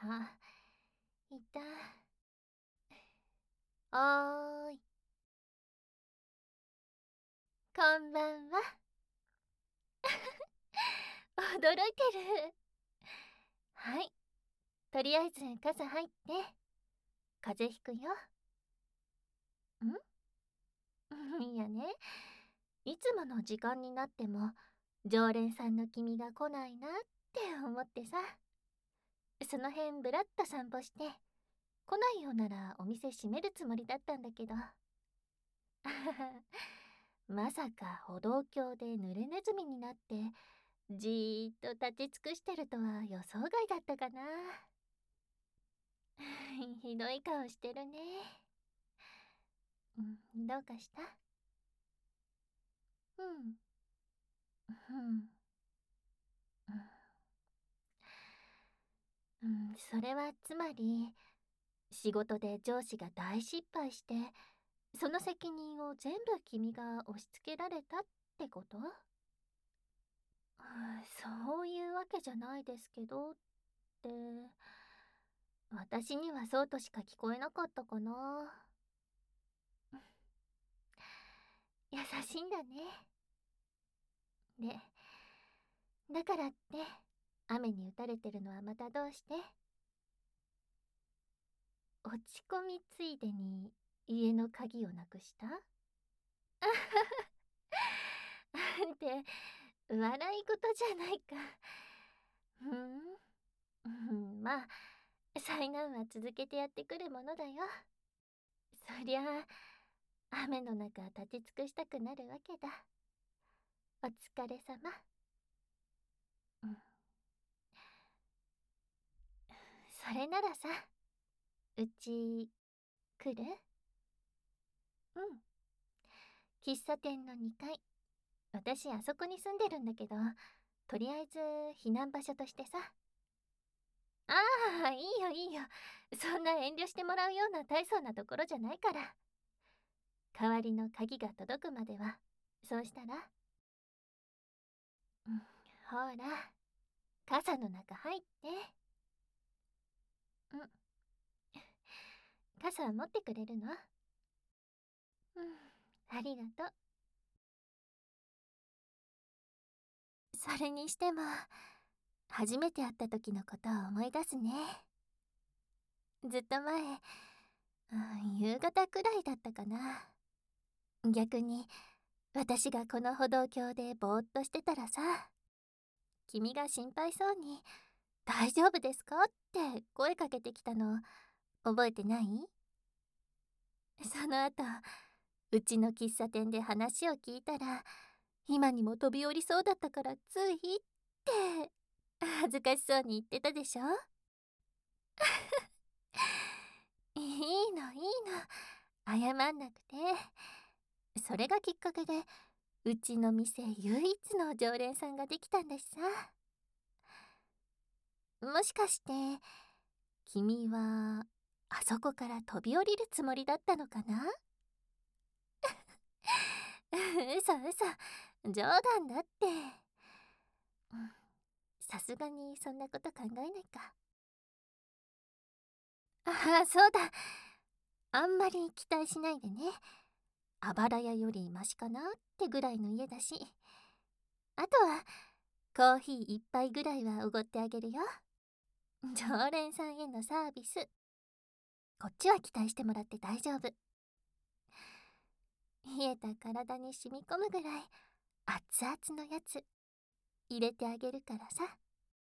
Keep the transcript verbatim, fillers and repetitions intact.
あ、いた。おーい、こんばんは。驚いてる。はい、とりあえず傘入って。風邪ひくよ。んいやね、いつもの時間になっても常連さんの君が来ないなって思ってさ。その辺ぶらっと散歩して、来ないようならお店閉めるつもりだったんだけど。まさか歩道橋で濡れネズミになってじーっと立ち尽くしてるとは予想外だったかな。ひどい顔してるね。うん、どうかした？うん。うん。うん、それはつまり、仕事で上司が大失敗して、その責任を全部君が押し付けられたってこと？はあ、そういうわけじゃないですけどって、私にはそうとしか聞こえなかったかな。優しいんだね。で、だからって、雨に打たれてるのはまたどうして？落ち込みついでに家の鍵をなくした？って笑い事じゃないか。ふん、うん、まあ災難は続けてやってくるものだよ。そりゃあ雨の中立ち尽くしたくなるわけだ。お疲れ様。うん、それならさ、うち来る？うん、喫茶店のにかい。私あそこに住んでるんだけど、とりあえず避難場所としてさ。ああ、いいよいいよ。そんな遠慮してもらうような大層なところじゃないから。代わりの鍵が届くまでは、そうしたら。うん、ほら、傘の中入って。うん、傘持ってくれるの？うん、ありがとう。それにしても、初めて会った時のことを思い出すね。ずっと前、うん、夕方くらいだったかな。逆に、私がこの歩道橋でぼーっとしてたらさ、君が心配そうに「大丈夫ですか？」って声かけてきたの覚えてない？その後、うちの喫茶店で話を聞いたら、今にも飛び降りそうだったからついって恥ずかしそうに言ってたでしょ？いいのいいの、謝んなくて。それがきっかけでうちの店唯一の常連さんができたんだしさ。もしかして君はあそこから飛び降りるつもりだったのかな？嘘嘘、冗談だって。うん、さすがにそんなこと考えないか。ああ、そうだ。あんまり期待しないでね。あばら屋よりマシかなってぐらいの家だし。あとはコーヒー一杯ぐらいはおごってあげるよ。常連さんへのサービス。こっちは期待してもらって大丈夫。冷えた体に染み込むぐらい熱々のやつ入れてあげるからさ。